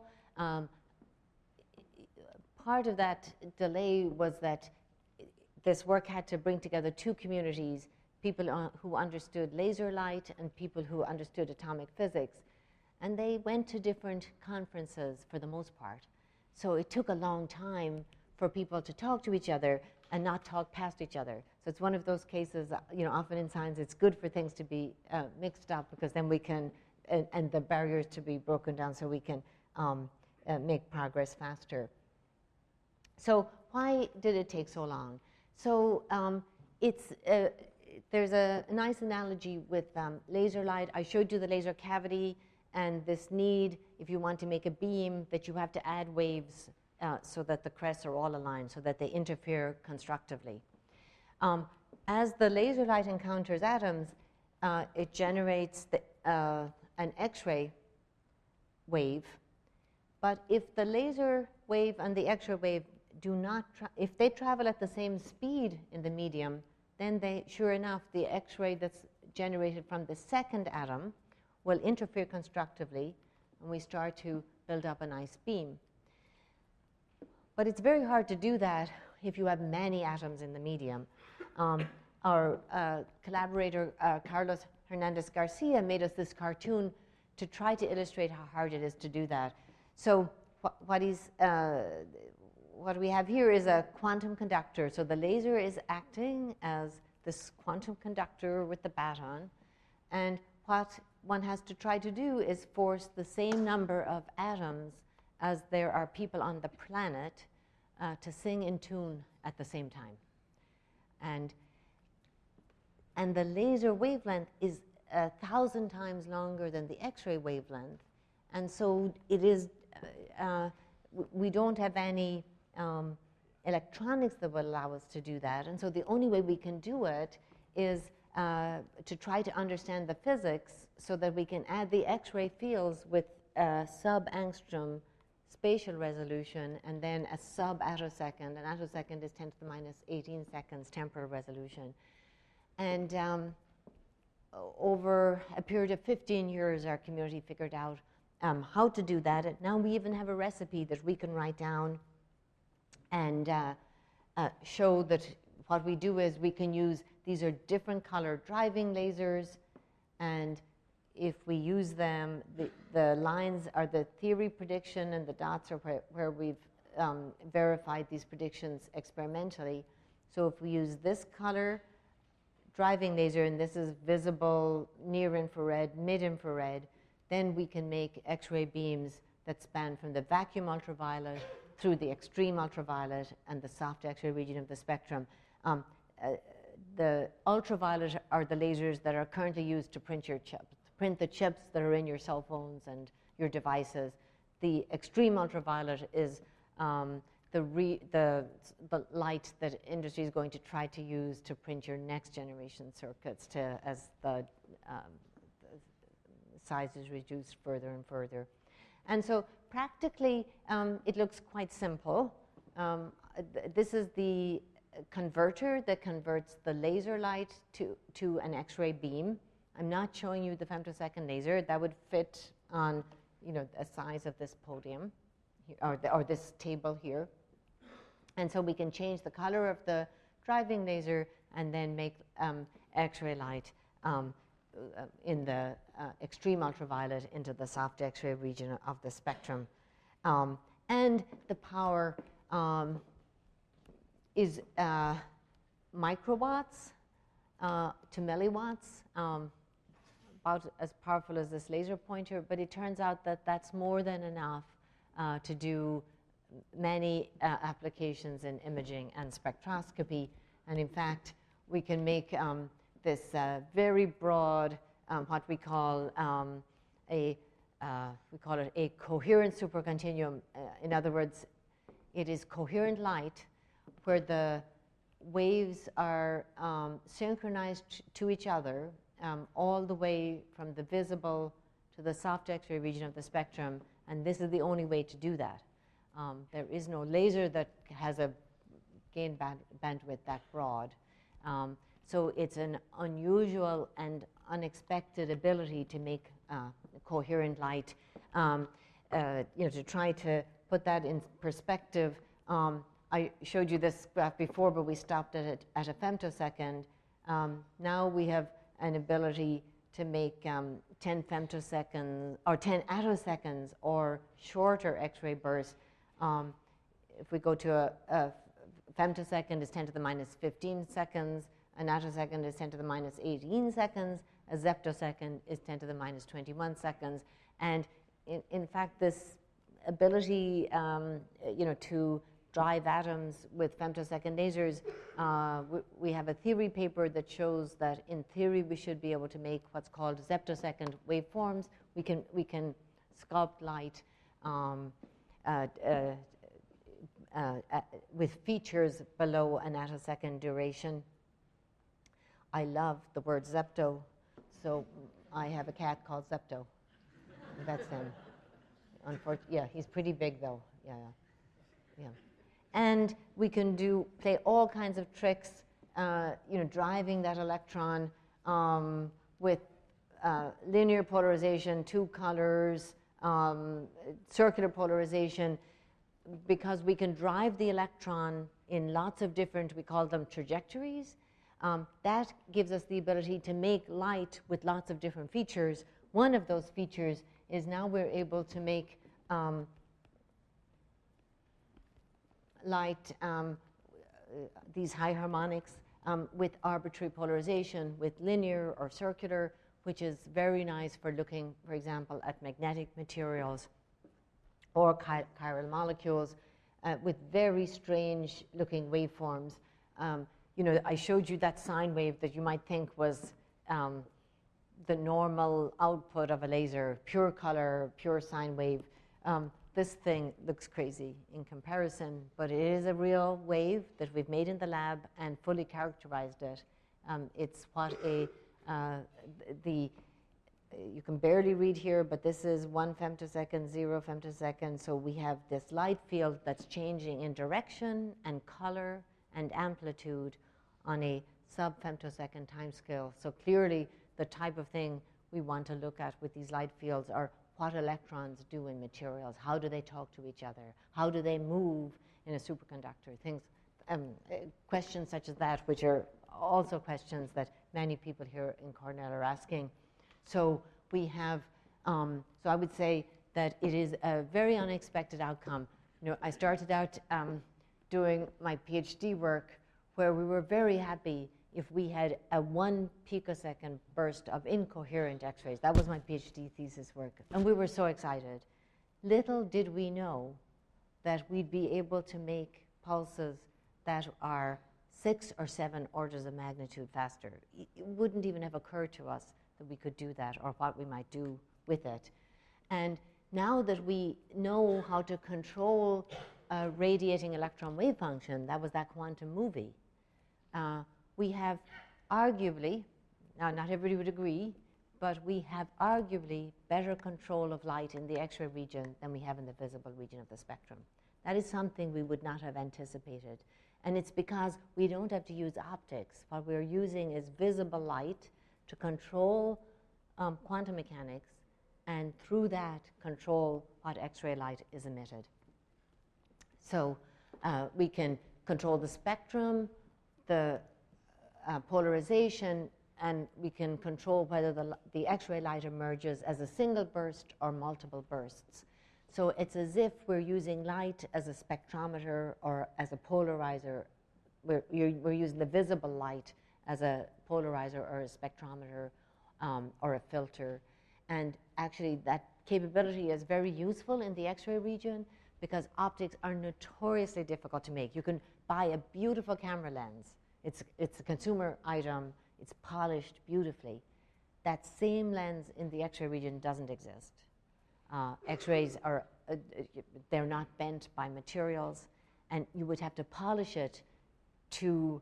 Part of that delay was that this work had to bring together two communities, people who understood laser light and people who understood atomic physics. And they went to different conferences for the most part. So it took a long time for people to talk to each other and not talk past each other. So it's one of those cases, often in science it's good for things to be mixed up, because then we can, and the barriers to be broken down so we can make progress faster. So why did it take so long? So there's a nice analogy with laser light. I showed you the laser cavity and this need, if you want to make a beam, that you have to add waves so that the crests are all aligned, so that they interfere constructively. As the laser light encounters atoms, it generates an X-ray wave. But if the laser wave and the X-ray wave do not, if they travel at the same speed in the medium, then sure enough, the X-ray that's generated from the second atom will interfere constructively, and we start to build up a nice beam. But it's very hard to do that if you have many atoms in the medium. Our collaborator, Carlos Hernandez Garcia, made us this cartoon to try to illustrate how hard it is to do that. So what we have here is a quantum conductor. So the laser is acting as this quantum conductor with the baton. And what one has to try to do is force the same number of atoms as there are people on the planet to sing in tune at the same time. And the laser wavelength is 1,000 times longer than the X-ray wavelength. And so it is, we don't have any electronics that will allow us to do that. And so the only way we can do it is to try to understand the physics so that we can add the X-ray fields with sub-angstrom spatial resolution and then a sub-attosecond. An attosecond is 10 to the minus 18 seconds temporal resolution. And over a period of 15 years, our community figured out how to do that. And now we even have a recipe that we can write down and show that what we do is we can use, these are different color driving lasers, and if we use them, the lines are the theory prediction and the dots are where we've verified these predictions experimentally. So if we use this color driving laser, and this is visible near infrared, mid-infrared, then we can make X-ray beams that span from the vacuum ultraviolet through the extreme ultraviolet and the soft X-ray region of the spectrum. The ultraviolet are the lasers that are currently used to print your chips, print the chips that are in your cell phones and your devices. The extreme ultraviolet is the light that industry is going to try to use to print your next generation circuits as the size is reduced further and further. And so practically, it looks quite simple. This is the converter that converts the laser light to an X-ray beam. I'm not showing you the femtosecond laser. That would fit on, a size of this podium or this table here. And so we can change the color of the driving laser and then make X-ray light in the extreme ultraviolet into the soft X-ray region of the spectrum. And the power is microwatts to milliwatts, about as powerful as this laser pointer, but it turns out that that's more than enough to do many applications in imaging and spectroscopy. And in fact, we can make this very broad, what we call a coherent supercontinuum. In other words, it is coherent light where the waves are synchronized to each other all the way from the visible to the soft X-ray region of the spectrum, and this is the only way to do that. There is no laser that has a gain bandwidth that broad. So it's an unusual and unexpected ability to make coherent light. To try to put that in perspective, I showed you this graph before, but we stopped at a femtosecond. Now we have an ability to make 10 femtoseconds or 10 attoseconds or shorter X-ray bursts. If we go to a femtosecond is 10 to the minus 15 seconds, an attosecond is 10 to the minus 18 seconds, a zeptosecond is 10 to the minus 21 seconds. And in fact, this ability to drive atoms with femtosecond lasers, we have a theory paper that shows that in theory we should be able to make what's called zeptosecond waveforms. We can sculpt light with features below an attosecond duration. I love the word zepto, So I have a cat called Zepto. That's him. Yeah, he's pretty big though. Yeah, yeah. And we can play all kinds of tricks, driving that electron with linear polarization, two colors, circular polarization, because we can drive the electron in lots of different, we call them trajectories. That gives us the ability to make light with lots of different features. One of those features is now we're able to make light, these high harmonics with arbitrary polarization, with linear or circular, which is very nice for looking, for example, at magnetic materials or chiral molecules with very strange looking waveforms. I showed you that sine wave that you might think was the normal output of a laser, pure color, pure sine wave. This thing looks crazy in comparison, but it is a real wave that we've made in the lab and fully characterized it. It's what you can barely read here, but this is 1 femtosecond, 0 femtosecond. So we have this light field that's changing in direction and color and amplitude on a sub-femtosecond time scale. So clearly, the type of thing we want to look at with these light fields are what electrons do in materials. How do they talk to each other? How do they move in a superconductor? Things, questions such as that, which are also questions that many people here in Cornell are asking. So we have, so I would say that it is a very unexpected outcome. I started out doing my PhD work where we were very happy if we had a 1 picosecond burst of incoherent X-rays. That was my PhD thesis work, and we were so excited. Little did we know that we'd be able to make pulses that are 6 or 7 orders of magnitude faster. It wouldn't even have occurred to us that we could do that or what we might do with it. And now that we know how to control a radiating electron wave function, that was that quantum movie, we have arguably, now not everybody would agree, but we have arguably better control of light in the X-ray region than we have in the visible region of the spectrum. That is something we would not have anticipated. And it's because we don't have to use optics. What we're using is visible light to control quantum mechanics, and through that control what X-ray light is emitted. So we can control the spectrum, the polarization, and we can control whether the X-ray light emerges as a single burst or multiple bursts. So it's as if we're using light as a spectrometer or as a polarizer. We're using the visible light as a polarizer or a spectrometer or a filter. And actually that capability is very useful in the X-ray region because optics are notoriously difficult to make. You can buy a beautiful camera lens. It's a consumer item. It's polished beautifully. That same lens in the X-ray region doesn't exist. X-rays are, they're not bent by materials, and you would have to polish it to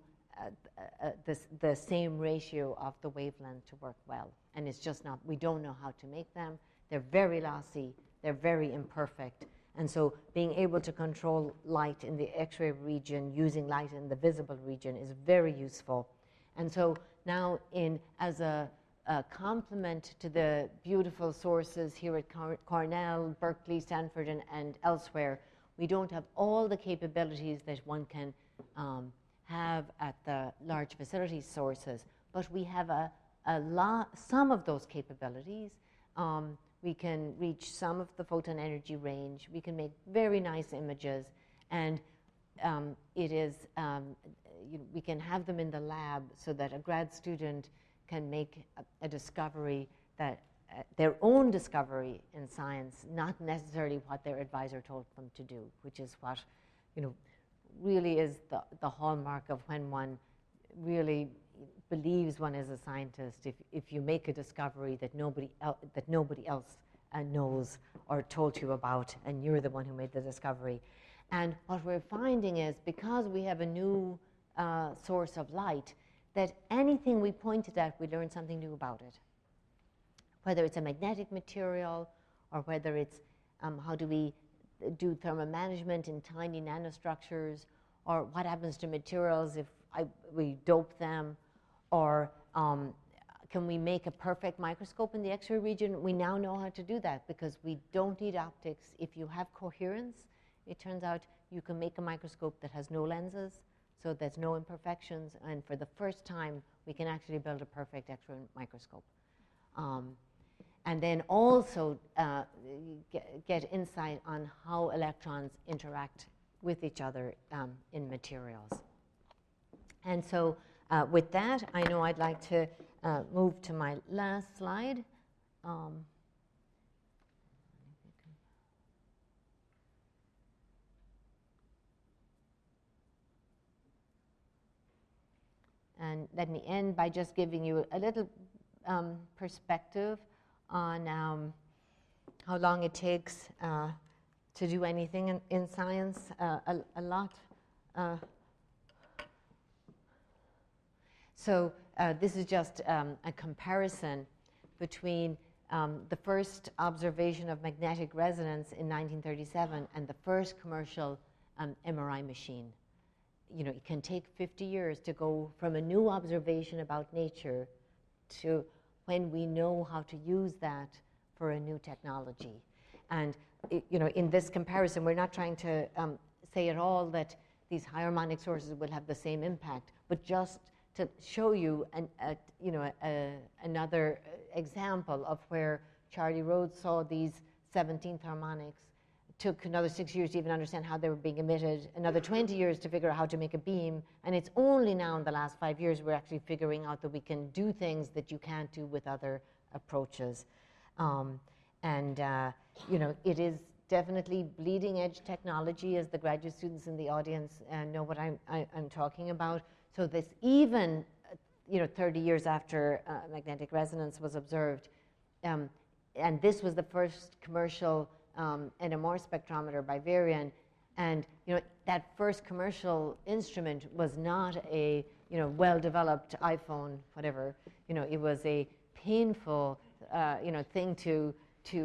the same ratio of the wavelength to work well. And it's just not, we don't know how to make them. They're very lossy, they're very imperfect. And so being able to control light in the X-ray region using light in the visible region is very useful. And so now as a complement to the beautiful sources here at Cornell, Berkeley, Stanford, and elsewhere, we don't have all the capabilities that one can have at the large facility sources, but we have some of those capabilities. We can reach some of the photon energy range. We can make very nice images, and we can have them in the lab so that a grad student can make a discovery that their own discovery in science, not necessarily what their advisor told them to do, which is what really is the hallmark of when one really believes one is a scientist. If you make a discovery that nobody else knows or told you about, and you're the one who made the discovery. And what we're finding is, because we have a new source of light, that anything we pointed at, we learn something new about it. whether it's a magnetic material or whether it's how do we do thermal management in tiny nanostructures, or what happens to materials if we dope them, or can we make a perfect microscope in the X-ray region? We now know how to do that because we don't need optics. If you have coherence, it turns out you can make a microscope that has no lenses, so there's no imperfections, and for the first time, we can actually build a perfect X-ray microscope. And then also get insight on how electrons interact with each other in materials. And so with that, I know I'd like to move to my last slide. And let me end by just giving you a little perspective on how long it takes to do anything in science. A lot. So this is just a comparison between the first observation of magnetic resonance in 1937 and the first commercial MRI machine. You know, it can take 50 years to go from a new observation about nature to when we know how to use that for a new technology. And you know, in this comparison, we're not trying to say at all that these harmonic sources will have the same impact, but just to show you another example of where Charlie Rhodes saw these 17th harmonics. Took another 6 years to even understand how they were being emitted, another 20 years to figure out how to make a beam, and it's only now in the last 5 years we're actually figuring out that we can do things that you can't do with other approaches. You know, it is definitely bleeding edge technology, as the graduate students in the audience know what I'm talking about. So this even, 30 years after magnetic resonance was observed, and this was the first commercial NMR spectrometer by Varian, and that first commercial instrument was not a well-developed iPhone, whatever. It was a painful thing to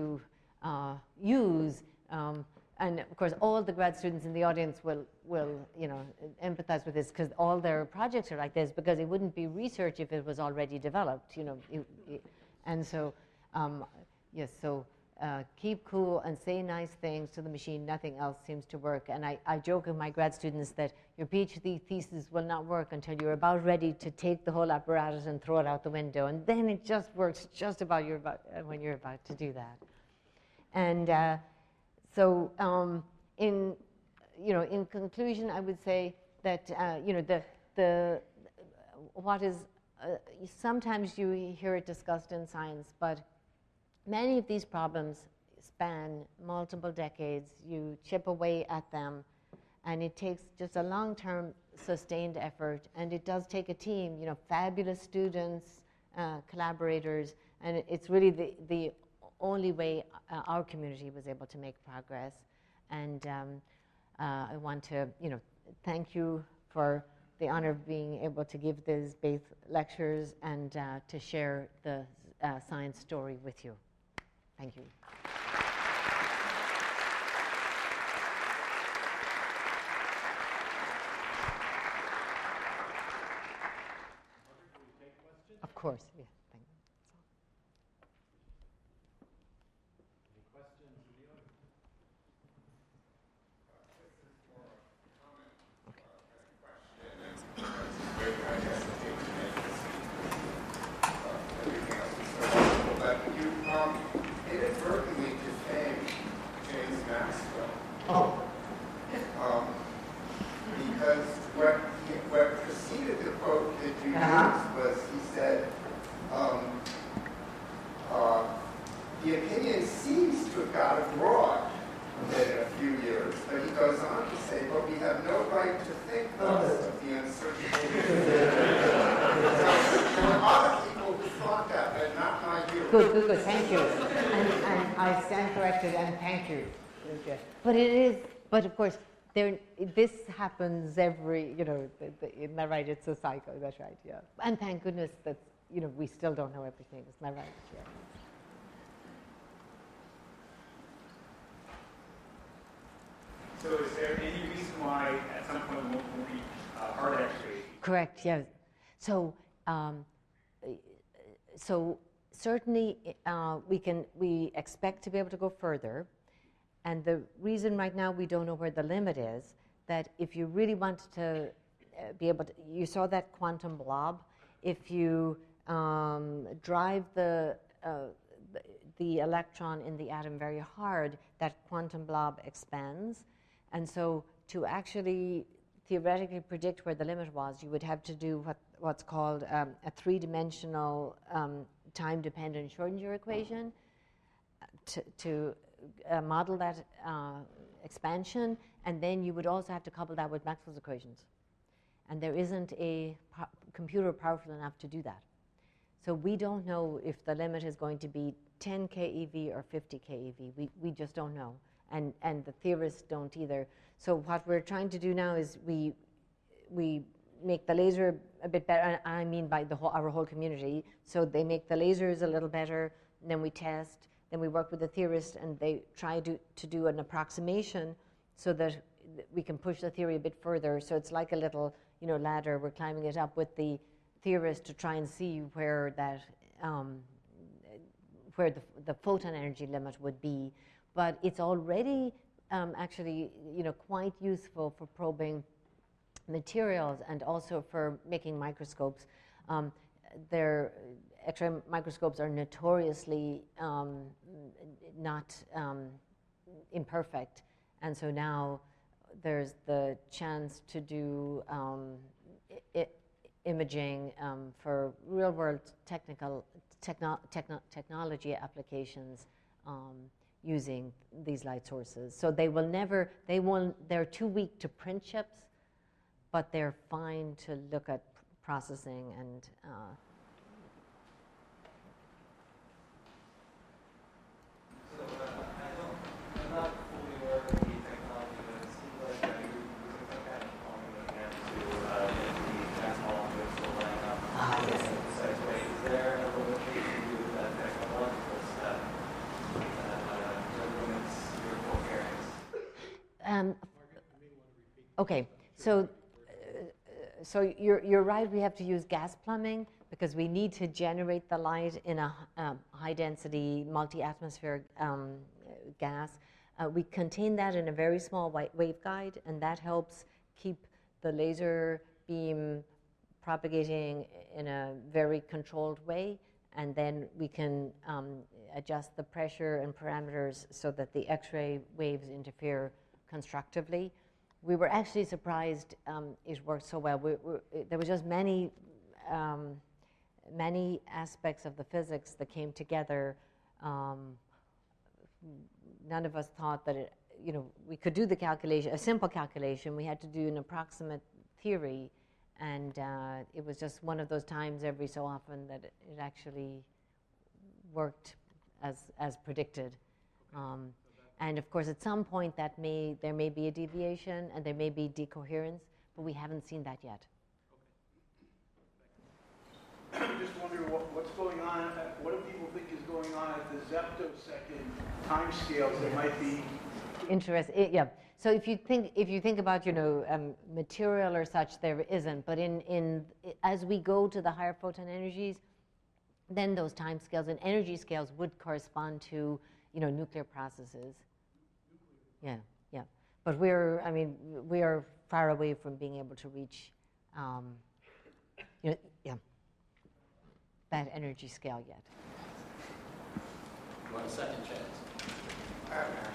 use, and of course all the grad students in the audience will empathize with this because all their projects are like this, because it wouldn't be research if it was already developed, and so yes, so. Keep cool and say nice things to the machine. Nothing else seems to work. And I joke with my grad students that your PhD thesis will not work until you're about ready to take the whole apparatus and throw it out the window. And then it just works just about when you're about to do that. And so in conclusion, I would say that what is sometimes you hear it discussed in science, but many of these problems span multiple decades. You chip away at them, and it takes just a long-term sustained effort, and it does take a team, fabulous students, collaborators, and it's really the only way our community was able to make progress. And I want to, thank you for the honor of being able to give these both lectures and to share the science story with you. Thank you. Of course, yeah. Thank you.
Any questions in the audience?
This is more a comment than a question. I guess everything else is so wonderful, but you inadvertently defamed James Maxwell.
Oh.
Because what preceded the quote that you used was, he said, the opinion seems to have got abroad in a few years, but he goes on to say, but we have no right to think thus of the uncertainty. There were other people who thought that, but not my view.
Good, thank you. And I stand corrected, and thank you. But of course, this happens every, isn't that right? It's a cycle, that's right, yeah. And thank goodness that, we still don't know everything, isn't that right? Yeah.
So is there any reason why at some point we won't reach hard X-ray?
Correct, yeah. So, so certainly we expect to be able to go further. And the reason right now we don't know where the limit is, that if you really want to be able to, you saw that quantum blob, if you drive the electron in the atom very hard, that quantum blob expands. And so to actually theoretically predict where the limit was, you would have to do what's called a three-dimensional time-dependent Schrodinger equation to model that expansion, and then you would also have to couple that with Maxwell's equations. And there isn't a computer powerful enough to do that. So we don't know if the limit is going to be 10 keV or 50 keV. We just don't know. And the theorists don't either. So what we're trying to do now is we make the laser a bit better, and I mean by our whole community. So they make the lasers a little better, and then we test, then we work with the theorists, and they try to do an approximation so that we can push the theory a bit further. So it's like a little, ladder. We're climbing it up with the theorists to try and see where that, where the photon energy limit would be. But it's already actually, quite useful for probing materials and also for making microscopes. Their X-ray microscopes are notoriously not imperfect, and so now there's the chance to do imaging for real-world technology applications using these light sources. So they're too weak to print chips, but they're fine to look at processing and
I'm not fully aware of the technology, but it seems like you're using some kind of quantum mechanics to get the gas molecules to line up in a precise way. Is there a limitation to that technological step that limits your covariance?
Okay, so you're right. We have to use gas plumbing because we need to generate the light in a high-density, multi-atmosphere gas. We contain that in a very small waveguide, and that helps keep the laser beam propagating in a very controlled way. And then we can adjust the pressure and parameters so that the X-ray waves interfere constructively. We were actually surprised it worked so well. There was just many aspects of the physics that came together. None of us thought that we could do the calculation, a simple calculation. We had to do an approximate theory, and it was just one of those times every so often that it actually worked as predicted. And of course, at some point, there may be a deviation and there may be decoherence, but we haven't seen that yet.
I just wonder what's going on. What do people think is going on at the zeptosecond time scales that might be
interesting? Yeah. So if you think about material or such, there isn't. But as we go to the higher photon energies, then those time scales and energy scales would correspond to nuclear processes. Yeah. But we are far away from being able to reach, that energy scale yet.
You want a second chance?
I have an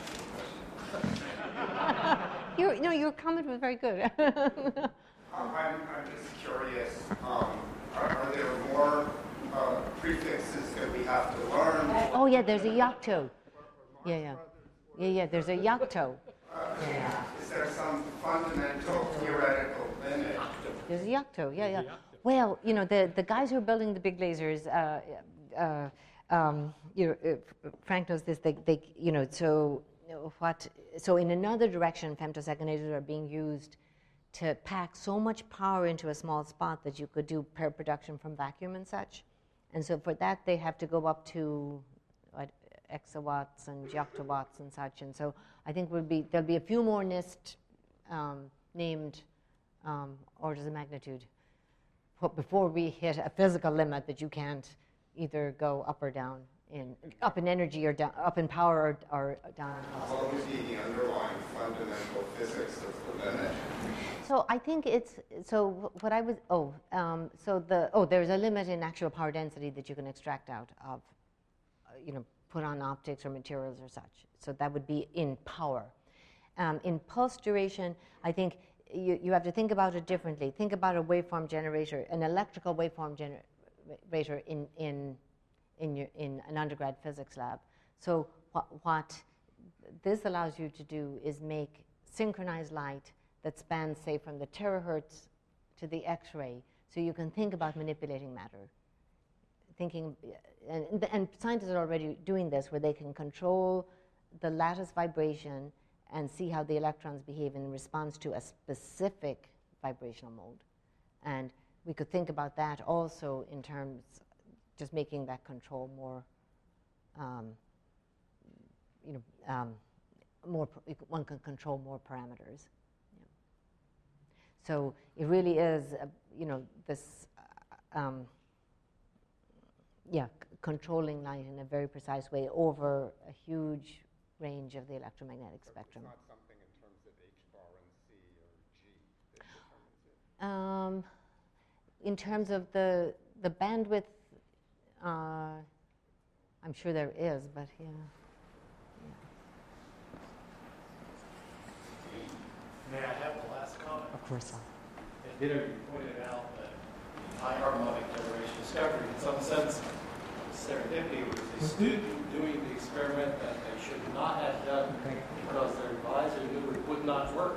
actual question.
Your comment was very good.
I'm just curious, are there more prefixes that we have to learn?
Oh, yeah, there's a yocto. Yeah, there's a yocto.
Is there some fundamental theoretical limit?
There's a yocto, yeah. Well, the guys who are building the big lasers, Frank knows this. So in another direction, femtosecond lasers are being used to pack so much power into a small spot that you could do pair production from vacuum and such. And so for that, they have to go up to exawatts and gioctawatts and such. And so I think there'll be a few more NIST named orders of magnitude before we hit a physical limit that you can't either go up or down up in energy or down, up in power or down in cost.
What would be the underlying fundamental physics of the limit?
So I think there's a limit in actual power density that you can extract out of, put on optics or materials or such. So that would be in power. In pulse duration, I think you have to think about it differently. Think about a waveform generator, an electrical waveform generator in an undergrad physics lab. So what this allows you to do is make synchronized light that spans, say, from the terahertz to the X-ray. So you can think about manipulating matter. And scientists are already doing this, where they can control the lattice vibration and see how the electrons behave in response to a specific vibrational mode. And we could think about that also in terms just making that control more, one can control more parameters. Yeah. So it really is, this, controlling light in a very precise way over a huge range of the electromagnetic spectrum.
It's not something in terms of H bar and C or G that determines it?
In terms of the bandwidth, I'm sure there is, but yeah.
May I have the last comment?
Of course.
As Peter pointed out, that high harmonic generation discovery, in some sense, serendipity was a student doing the experiment that they should not have done because their advisor knew it would not work.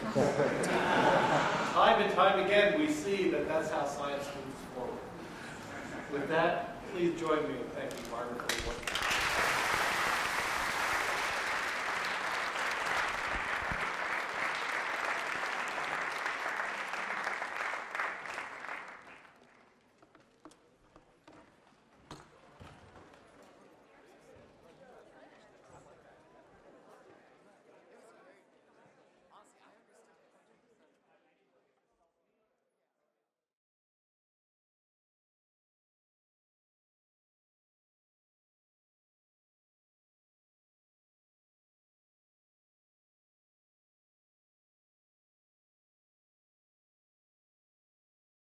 Time and time again, we see that that's how science moves forward. With that, please join me in thanking Barbara for the work.